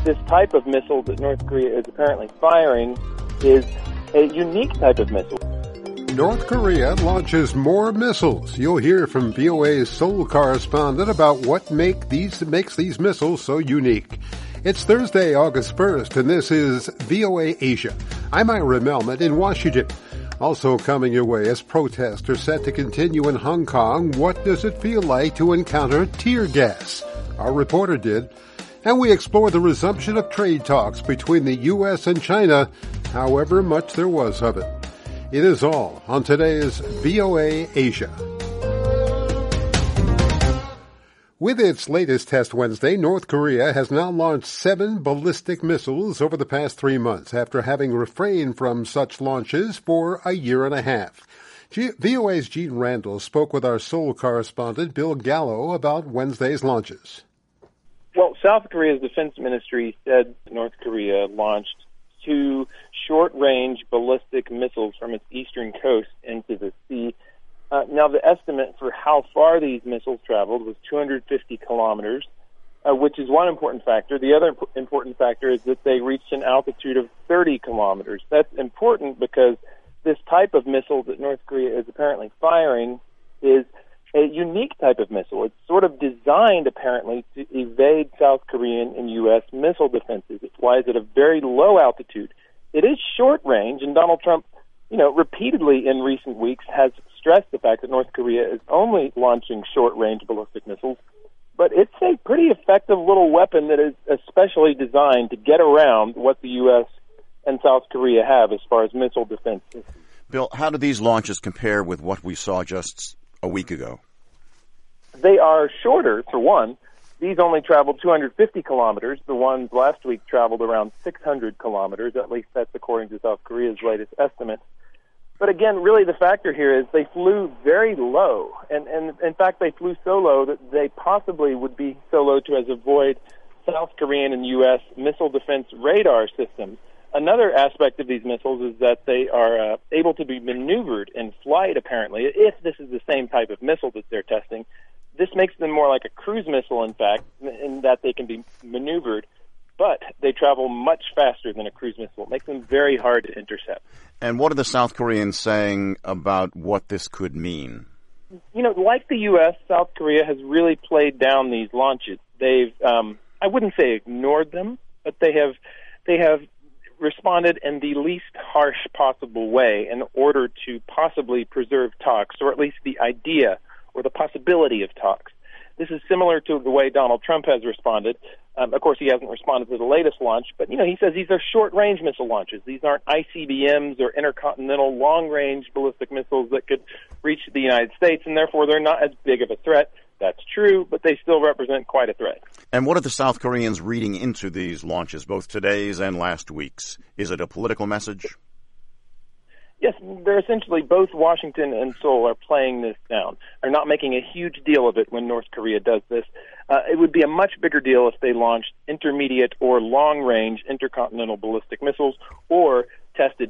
this type of missile that North Korea is apparently firing is a unique type of missile. North Korea launches more missiles. You'll hear from VOA's Seoul correspondent about what makes these missiles so unique. It's Thursday, August 1st, and this is VOA Asia. I'm Ira Melman in Washington. Also coming your way as protests are set to continue in Hong Kong, what does it feel like to encounter tear gas? Our reporter did. And we explore the resumption of trade talks between the U.S. and China, however much there was of it. It is all on today's VOA Asia. With its latest test Wednesday, North Korea has now launched 7 ballistic missiles over the past 3 months after having refrained from such launches for a year and a half. VOA's Gene Randall spoke with our Seoul correspondent Bill Gallo about Wednesday's launches. Well, South Korea's defense ministry said North Korea launched 2 short-range ballistic missiles from its eastern coast into the sea. Now, the estimate for how far these missiles traveled was 250 kilometers, which is one important factor. The other important factor is that they reached an altitude of 30 kilometers. That's important because this type of missile that North Korea is apparently firing is a unique type of missile. It's sort of designed, apparently, to evade South Korean and U.S. missile defenses. It flies at a very low altitude. It is short range, and Donald Trump, repeatedly in recent weeks has stressed the fact that North Korea is only launching short-range ballistic missiles. But it's a pretty effective little weapon that is especially designed to get around what the U.S. and South Korea have as far as missile defense systems. Bill, how do these launches compare with what we saw just a week ago? They are shorter, for one. These only traveled 250 kilometers. The ones last week traveled around 600 kilometers. At least that's according to South Korea's latest estimate. But again, really the factor here is they flew very low. And in fact, they flew so low that they possibly would be so low to as avoid South Korean and U.S. missile defense radar systems. Another aspect of these missiles is that they are able to be maneuvered in flight, apparently, if this is the same type of missile that they're testing. This makes them more like a cruise missile, in fact, in that they can be maneuvered, but they travel much faster than a cruise missile. It makes them very hard to intercept. And what are the South Koreans saying about what this could mean? Like the U.S., South Korea has really played down these launches. They've, I wouldn't say ignored them, but they have responded in the least harsh possible way in order to possibly preserve talks, or at least the idea or the possibility of talks. This is similar to the way Donald Trump has responded. Of course, he hasn't responded to the latest launch, but, he says these are short-range missile launches. These aren't ICBMs or intercontinental long-range ballistic missiles that could reach the United States, and therefore they're not as big of a threat. That's true, but they still represent quite a threat. And what are the South Koreans reading into these launches, both today's and last week's? Is it a political message? Yes, they're essentially, both Washington and Seoul are playing this down. They're not making a huge deal of it when North Korea does this. It would be a much bigger deal if they launched intermediate or long-range intercontinental ballistic missiles or tested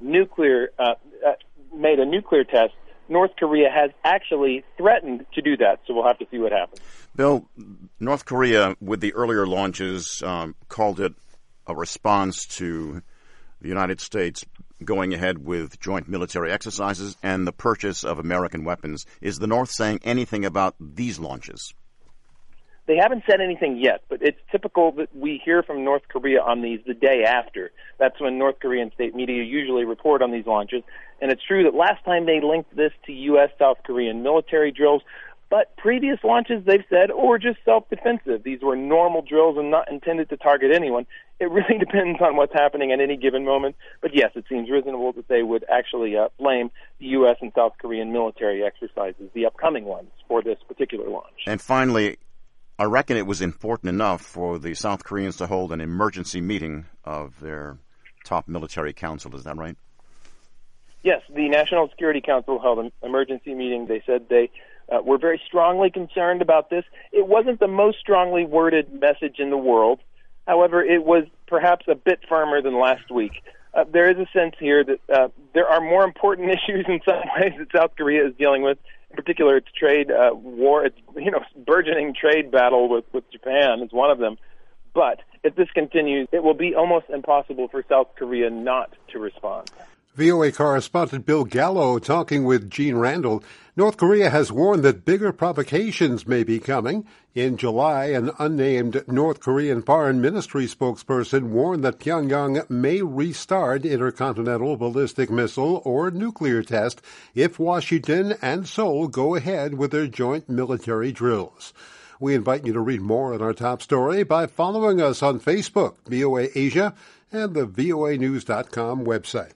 made a nuclear test. North Korea has actually threatened to do that, so we'll have to see what happens. Bill, North Korea, with the earlier launches, called it a response to the United States going ahead with joint military exercises and the purchase of American weapons. Is the North saying anything about these launches? They haven't said anything yet, but it's typical that we hear from North Korea on these the day after. That's when North Korean state media usually report on these launches. And it's true that last time they linked this to U.S.-South Korean military drills, but previous launches, they've said, were just self-defensive. These were normal drills and not intended to target anyone. It really depends on what's happening at any given moment. But yes, it seems reasonable that they would actually blame the U.S. and South Korean military exercises, the upcoming ones, for this particular launch. And finally, I reckon it was important enough for the South Koreans to hold an emergency meeting of their top military council. Is that right? Yes, the National Security Council held an emergency meeting. They said they were very strongly concerned about this. It wasn't the most strongly worded message in the world. However, it was perhaps a bit firmer than last week. There is a sense here that there are more important issues in some ways that South Korea is dealing with. In particular, its trade war, its burgeoning trade battle with Japan is one of them. But if this continues, it will be almost impossible for South Korea not to respond. VOA correspondent Bill Gallo talking with Gene Randall. North Korea has warned that bigger provocations may be coming. In July, an unnamed North Korean foreign ministry spokesperson warned that Pyongyang may restart intercontinental ballistic missile or nuclear test if Washington and Seoul go ahead with their joint military drills. We invite you to read more on our top story by following us on Facebook, VOA Asia, and the voanews.com website.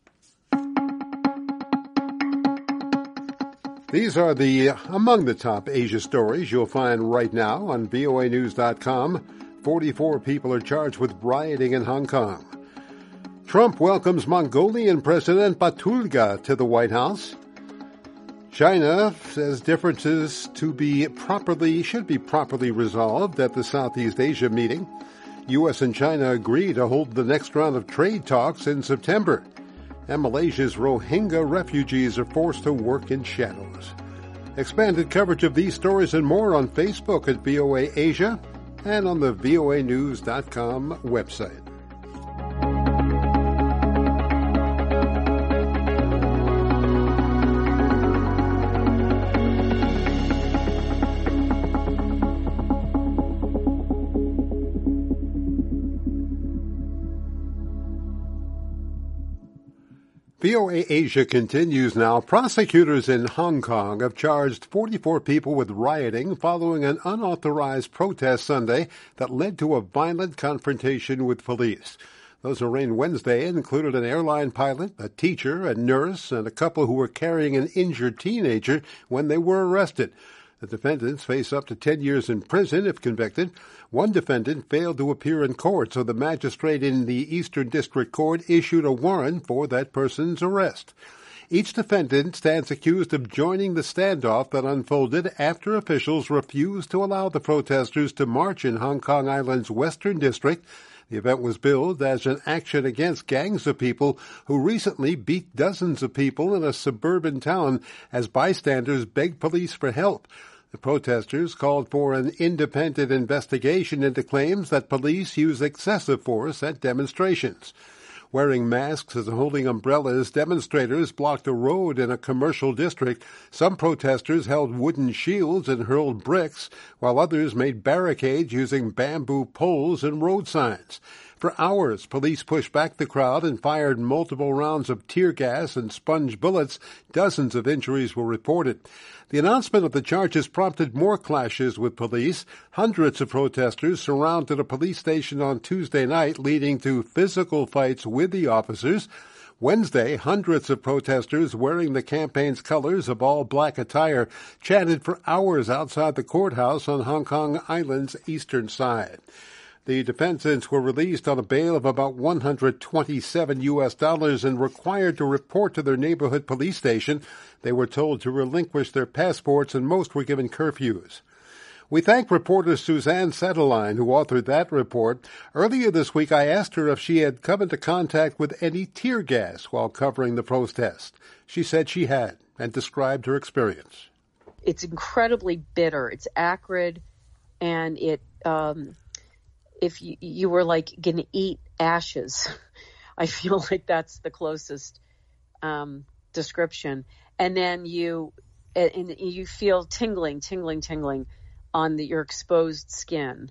These are among the top Asia stories you'll find right now on voanews.com. 44 people are charged with rioting in Hong Kong. Trump welcomes Mongolian President Batulga to the White House. China says differences should be properly resolved at the Southeast Asia meeting. U.S. and China agree to hold the next round of trade talks in September. And Malaysia's Rohingya refugees are forced to work in shadows. Expanded coverage of these stories and more on Facebook at VOA Asia and on the voanews.com website. VOA Asia continues now. Prosecutors in Hong Kong have charged 44 people with rioting following an unauthorized protest Sunday that led to a violent confrontation with police. Those arraigned Wednesday included an airline pilot, a teacher, a nurse, and a couple who were carrying an injured teenager when they were arrested. The defendants face up to 10 years in prison if convicted. One defendant failed to appear in court, so the magistrate in the Eastern District Court issued a warrant for that person's arrest. Each defendant stands accused of joining the standoff that unfolded after officials refused to allow the protesters to march in Hong Kong Island's Western District. The event was billed as an action against gangs of people who recently beat dozens of people in a suburban town as bystanders begged police for help. The protesters called for an independent investigation into claims that police use excessive force at demonstrations. Wearing masks and holding umbrellas, demonstrators blocked a road in a commercial district. Some protesters held wooden shields and hurled bricks, while others made barricades using bamboo poles and road signs. For hours, police pushed back the crowd and fired multiple rounds of tear gas and sponge bullets. Dozens of injuries were reported. The announcement of the charges prompted more clashes with police. Hundreds of protesters surrounded a police station on Tuesday night, leading to physical fights with the officers. Wednesday, hundreds of protesters wearing the campaign's colors of all-black attire chatted for hours outside the courthouse on Hong Kong Island's eastern side. The defendants were released on a bail of about $127 and required to report to their neighborhood police station. They were told to relinquish their passports, and most were given curfews. We thank reporter Suzanne Settleline, who authored that report. Earlier this week, I asked her if she had come into contact with any tear gas while covering the protest. She said she had and described her experience. It's incredibly bitter. It's acrid, and if you were like going to eat ashes, I feel like that's the closest description. And then you feel tingling on your exposed skin.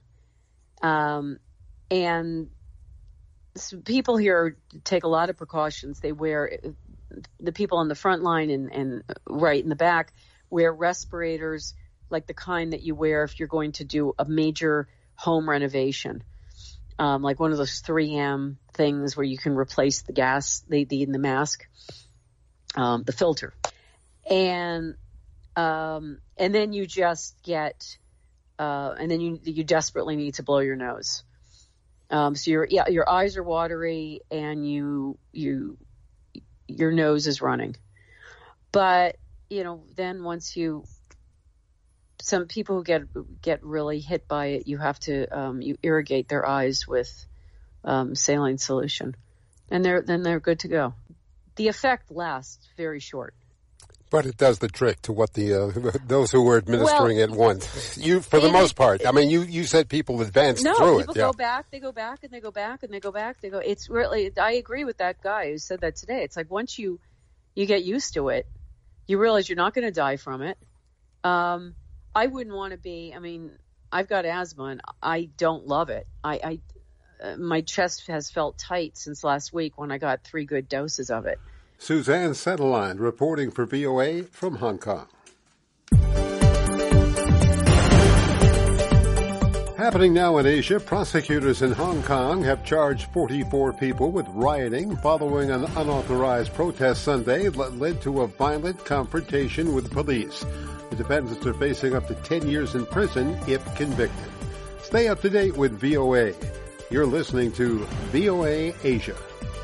And people here take a lot of precautions. They wear, the people on the front line and right in the back wear respirators like the kind that you wear if you're going to do a major home renovation, like one of those 3M things where you can replace the gas, the mask, the filter, and then you just get, and then you desperately need to blow your nose. So your eyes are watery and your nose is running, but then once some people who get really hit by it, you have to you irrigate their eyes with saline solution, and they're good to go. The effect lasts very short. But it does the trick to what the those who were administering it want. For the most part. I mean, you said people advanced through it. No, people go back, they go back, and they go back, and they go back. It's really, I agree with that guy who said that today. It's like once you get used to it, you realize you're not going to die from it. I wouldn't want to be, I mean, I've got asthma, and I don't love it. My chest has felt tight since last week when I got 3 good doses of it. Suzanne Setteline reporting for VOA from Hong Kong. Happening now in Asia, prosecutors in Hong Kong have charged 44 people with rioting following an unauthorized protest Sunday that led to a violent confrontation with police. The defendants are facing up to 10 years in prison if convicted. Stay up to date with VOA. You're listening to VOA Asia.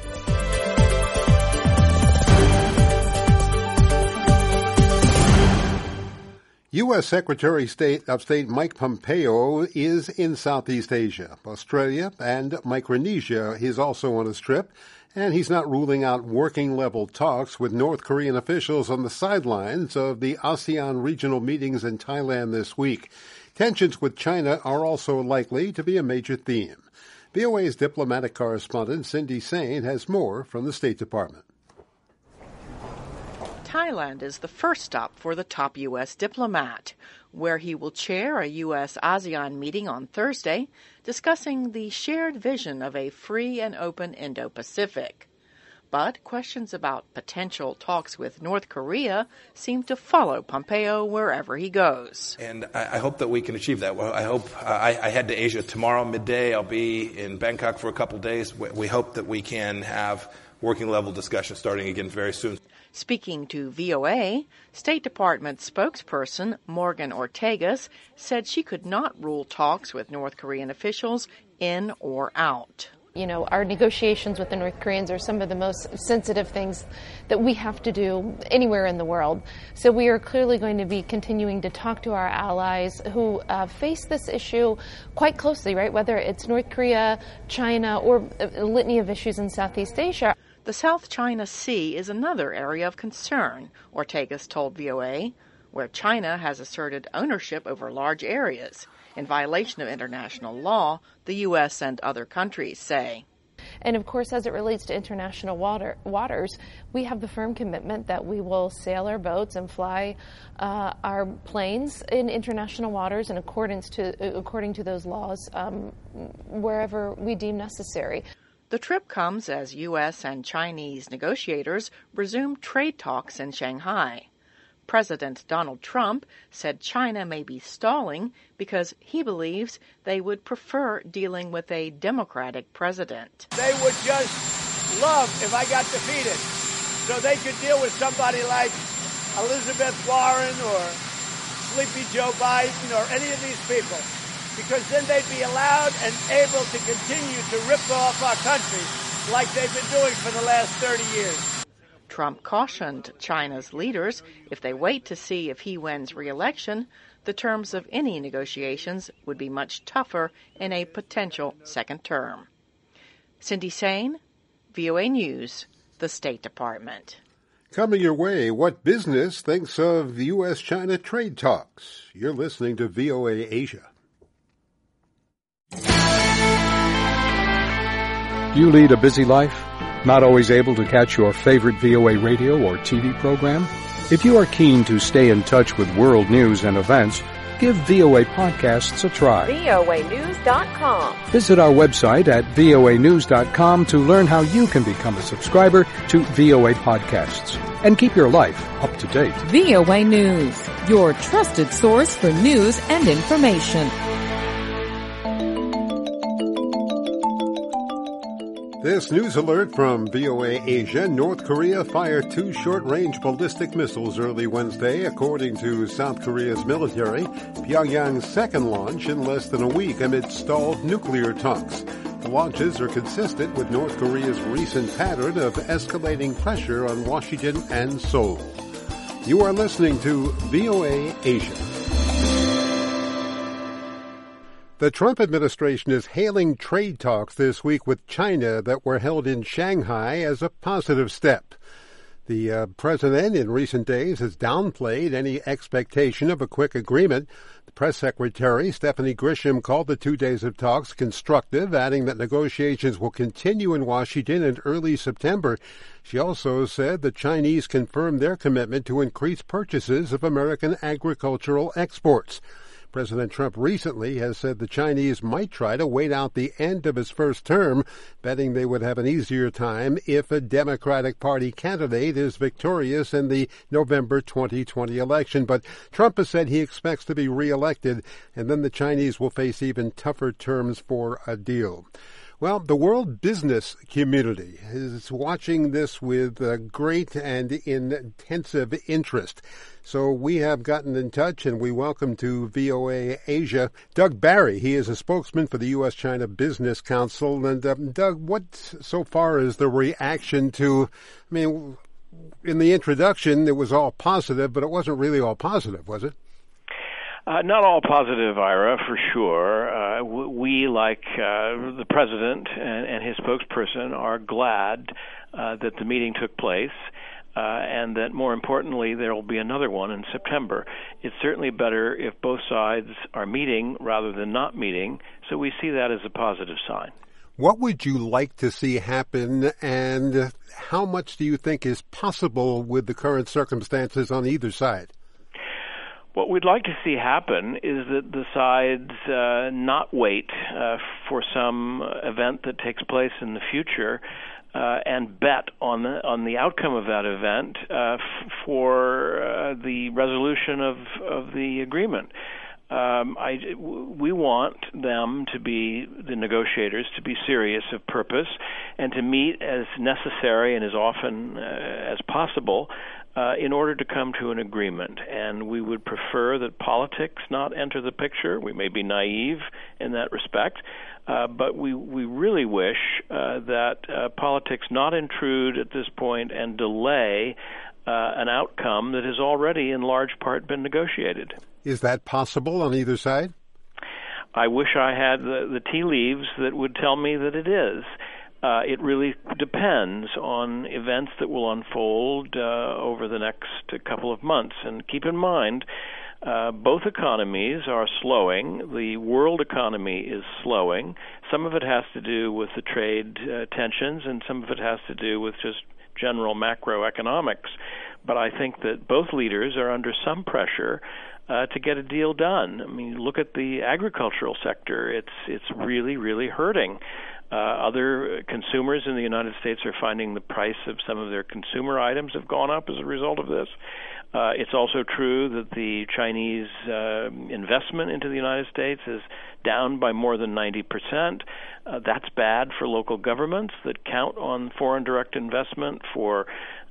U.S. Secretary of State Mike Pompeo is in Southeast Asia. Australia and Micronesia is also on his trip, and he's not ruling out working-level talks with North Korean officials on the sidelines of the ASEAN regional meetings in Thailand this week. Tensions with China are also likely to be a major theme. VOA's diplomatic correspondent Cindy Sain has more from the State Department. Thailand is the first stop for the top U.S. diplomat, where he will chair a U.S.-ASEAN meeting on Thursday discussing the shared vision of a free and open Indo-Pacific. But questions about potential talks with North Korea seem to follow Pompeo wherever he goes. And I hope that we can achieve that. Well, I head to Asia tomorrow midday. I'll be in Bangkok for a couple days. We hope that we can have working-level discussions starting again very soon. Speaking to VOA, State Department spokesperson Morgan Ortagus said she could not rule talks with North Korean officials in or out. You know, our negotiations with the North Koreans are some of the most sensitive things that we have to do anywhere in the world. So we are clearly going to be continuing to talk to our allies who face this issue quite closely, right? Whether it's North Korea, China, or a litany of issues in Southeast Asia. The South China Sea is another area of concern, Ortagus told VOA, where China has asserted ownership over large areas in violation of international law, the U.S. and other countries say. And of course, as it relates to international waters, we have the firm commitment that we will sail our boats and fly our planes in international waters in according to those laws wherever we deem necessary. The trip comes as U.S. and Chinese negotiators resume trade talks in Shanghai. President Donald Trump said China may be stalling because he believes they would prefer dealing with a Democratic president. They would just love if I got defeated, so they could deal with somebody like Elizabeth Warren or Sleepy Joe Biden or any of these people, because then they'd be allowed and able to continue to rip off our country like they've been doing for the last 30 years. Trump cautioned China's leaders if they wait to see if he wins re-election, the terms of any negotiations would be much tougher in a potential second term. Cindy Sain, VOA News, the State Department. Coming your way, what business thinks of U.S.-China trade talks? You're listening to VOA Asia. Do you lead a busy life? Not always able to catch your favorite VOA radio or TV program? If you are keen to stay in touch with world news and events, give VOA Podcasts a try. voanews.com. Visit our website at voanews.com to learn how you can become a subscriber to VOA Podcasts and keep your life up to date. VOA News, your trusted source for news and information. This news alert from VOA Asia. North Korea fired 2 short-range ballistic missiles early Wednesday, according to South Korea's military. Pyongyang's second launch in less than a week amid stalled nuclear talks. The launches are consistent with North Korea's recent pattern of escalating pressure on Washington and Seoul. You are listening to VOA Asia. The Trump administration is hailing trade talks this week with China that were held in Shanghai as a positive step. The president in recent days has downplayed any expectation of a quick agreement. The press secretary, Stephanie Grisham, called the 2 days of talks constructive, adding that negotiations will continue in Washington in early September. She also said the Chinese confirmed their commitment to increase purchases of American agricultural exports. President Trump recently has said the Chinese might try to wait out the end of his first term, betting they would have an easier time if a Democratic Party candidate is victorious in the November 2020 election. But Trump has said he expects to be reelected, and then the Chinese will face even tougher terms for a deal. Well, the world business community is watching this with great and intensive interest. So we have gotten in touch, and we welcome to VOA Asia Doug Barry. He is a spokesman for the U.S.-China Business Council. And Doug, what so far is the reaction to, I mean, in the introduction, it was all positive, but it wasn't really all positive, was it? Not all positive, Ira, for sure. We, like the president and his spokesperson, are glad that the meeting took place, and that, more importantly, there will be another one in September. It's certainly better if both sides are meeting rather than not meeting, so we see that as a positive sign. What would you like to see happen, and how much do you think is possible with the current circumstances on either side? What we'd like to see happen is that the sides not wait for some event that takes place in the future and bet on the outcome of that event for the resolution of the agreement. We want them to be, the negotiators, to be serious of purpose and to meet as necessary and as often as possible in order to come to an agreement. And we would prefer that politics not enter the picture. We may be naive in that respect, but we really wish that politics not intrude at this point and delay an outcome that has already in large part been negotiated. Is that possible on either side? I wish I had the tea leaves that would tell me that it is. It really depends on events that will unfold over the next couple of months. And keep in mind, both economies are slowing. The world economy is slowing. Some of it has to do with the trade tensions, and some of it has to do with just general macroeconomics. But I think that both leaders are under some pressure to get a deal done. I mean, look at the agricultural sector. It's really, really hurting. Other consumers in the United States are finding the price of some of their consumer items have gone up as a result of this. It's also true that the Chinese investment into the United States is down by more than 90%. That's bad for local governments that count on foreign direct investment for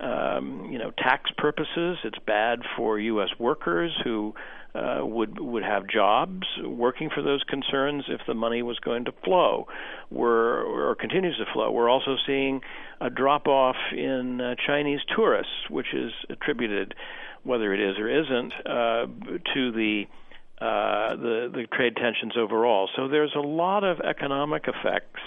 tax purposes. It's bad for U.S. workers who would have jobs working for those concerns if the money was going to flow or continues to flow. We're also seeing a drop-off in Chinese tourists, which is attributed, whether it is or isn't, to the trade tensions overall. So there's a lot of economic effects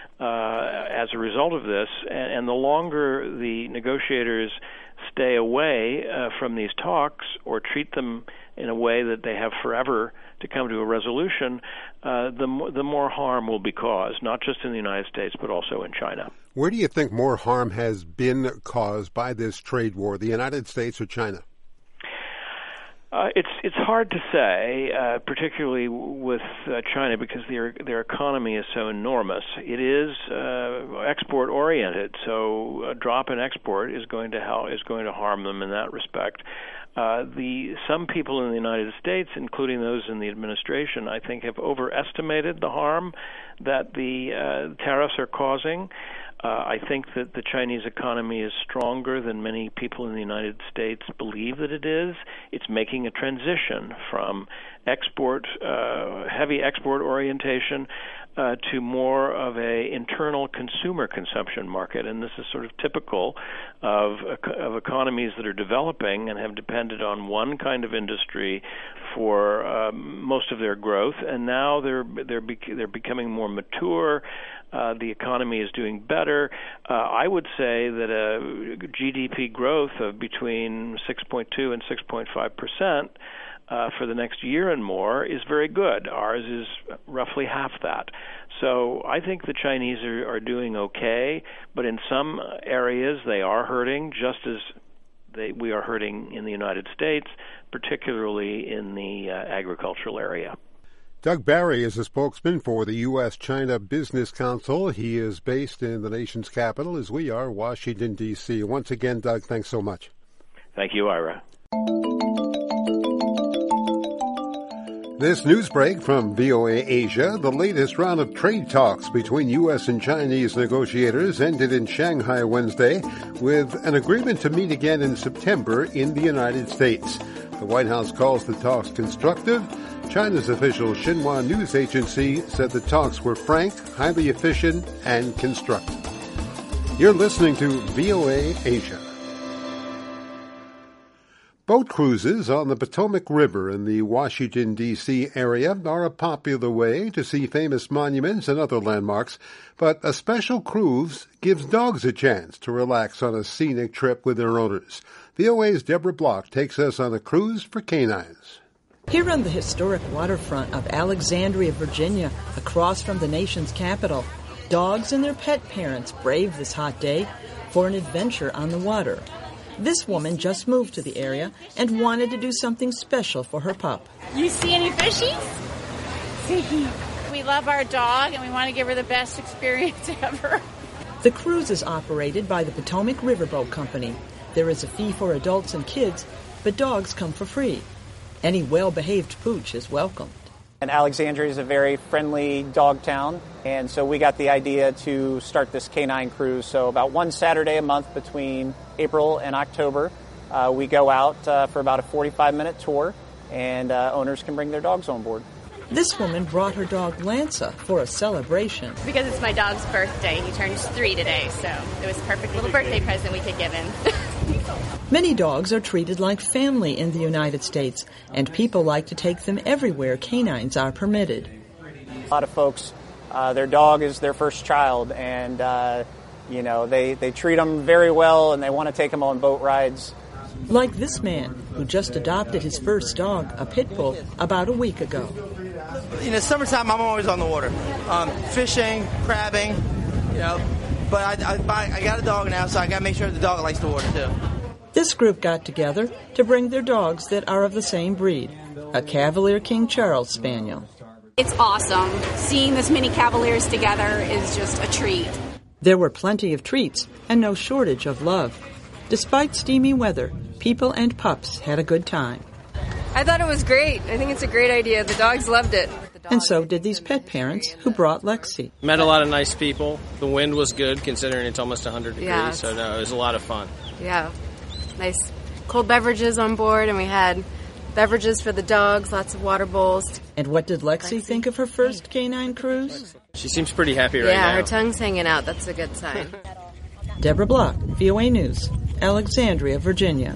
as a result of this, and the longer the negotiators stay away from these talks or treat them in a way that they have forever to come to a resolution, the more harm will be caused, not just in the United States, but also in China. Where do you think more harm has been caused by this trade war, the United States or China? It's hard to say, particularly with China, because their economy is so enormous. It is export oriented, so a drop in export is going to harm them in that respect. Some people in the United States, including those in the administration, I think have overestimated the harm that the tariffs are causing. I think that the Chinese economy is stronger than many people in the United States believe that it is. It's making a transition from heavy export orientation to more of a internal consumer consumption market, and this is sort of typical of economies that are developing and have depended on one kind of industry for most of their growth, and now they're becoming more mature. The economy is doing better. I would say that a GDP growth of between 6.2 and 6.5% for the next year and more is very good. Ours is roughly half that. So I think the Chinese are doing okay, but in some areas they are hurting, just as we are hurting in the United States, particularly in the agricultural area. Doug Barry is a spokesman for the U.S.-China Business Council. He is based in the nation's capital, as we are, Washington, D.C. Once again, Doug, thanks so much. Thank you, Ira. This news break from VOA Asia, the latest round of trade talks between U.S. and Chinese negotiators ended in Shanghai Wednesday with an agreement to meet again in September in the United States. The White House calls the talks constructive. China's official Xinhua News Agency said the talks were frank, highly efficient, and constructive. You're listening to VOA Asia. Boat cruises on the Potomac River in the Washington, D.C. area are a popular way to see famous monuments and other landmarks, but a special cruise gives dogs a chance to relax on a scenic trip with their owners. VOA's Deborah Block takes us on a cruise for canines. Here on the historic waterfront of Alexandria, Virginia, across from the nation's capital, dogs and their pet parents brave this hot day for an adventure on the water. This woman just moved to the area and wanted to do something special for her pup. You see any fishies? We love our dog and we want to give her the best experience ever. The cruise is operated by the Potomac Riverboat Company. There is a fee for adults and kids, but dogs come for free. Any well-behaved pooch is welcomed. And Alexandria is a very friendly dog town, and so we got the idea to start this canine cruise. So about one Saturday a month between April and October, we go out for about a 45-minute tour, and owners can bring their dogs on board. This woman brought her dog Lanza for a celebration. Because it's my dog's birthday. He turns 3 today, so it was a perfect little birthday present we could give him. Many dogs are treated like family in the United States, and people like to take them everywhere canines are permitted. A lot of folks, their dog is their first child, and they treat them very well, and they want to take them on boat rides. Like this man, who just adopted his first dog, a pit bull, about a week ago. In the summertime, I'm always on the water, fishing, crabbing, But I got a dog now, so I got to make sure the dog likes the water too. This group got together to bring their dogs that are of the same breed, a Cavalier King Charles Spaniel. It's awesome. Seeing this many Cavaliers together is just a treat. There were plenty of treats and no shortage of love. Despite steamy weather, people and pups had a good time. I thought it was great. I think it's a great idea. The dogs loved it. And so did these pet parents who brought Lexi. Met a lot of nice people. The wind was good considering it's almost 100 degrees, yeah. So no, it was a lot of fun. Yeah, nice cold beverages on board, and we had beverages for the dogs, lots of water bowls. And what did Lexi think of her first canine cruise? She seems pretty happy right now. Yeah, her tongue's hanging out. That's a good sign. Deborah Block, VOA News, Alexandria, Virginia.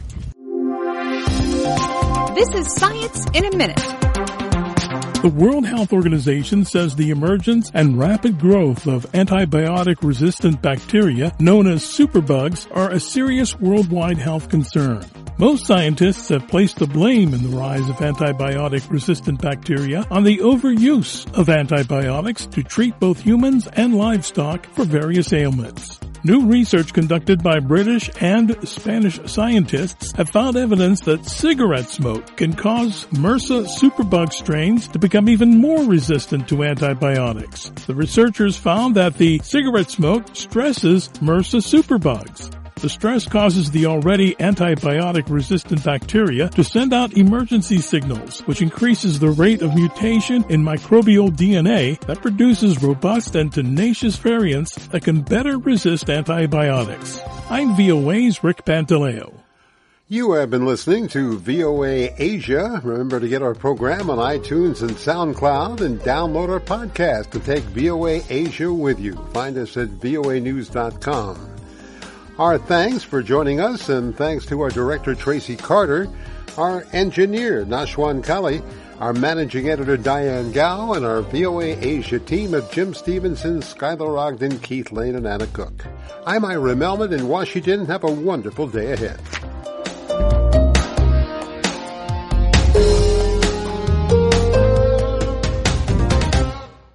This is Science in a Minute. The World Health Organization says the emergence and rapid growth of antibiotic-resistant bacteria, known as superbugs, are a serious worldwide health concern. Most scientists have placed the blame in the rise of antibiotic-resistant bacteria on the overuse of antibiotics to treat both humans and livestock for various ailments. New research conducted by British and Spanish scientists have found evidence that cigarette smoke can cause MRSA superbug strains to become even more resistant to antibiotics. The researchers found that the cigarette smoke stresses MRSA superbugs. The stress causes the already antibiotic-resistant bacteria to send out emergency signals, which increases the rate of mutation in microbial DNA that produces robust and tenacious variants that can better resist antibiotics. I'm VOA's Rick Pantaleo. You have been listening to VOA Asia. Remember to get our program on iTunes and SoundCloud and download our podcast to take VOA Asia with you. Find us at voanews.com. Our thanks for joining us, and thanks to our director, Tracy Carter, our engineer, Nashwan Kali, our managing editor, Diane Gao, and our VOA Asia team of Jim Stevenson, Skylar Ogden, Keith Lane, and Anna Cook. I'm Ira Melman in Washington. Have a wonderful day ahead.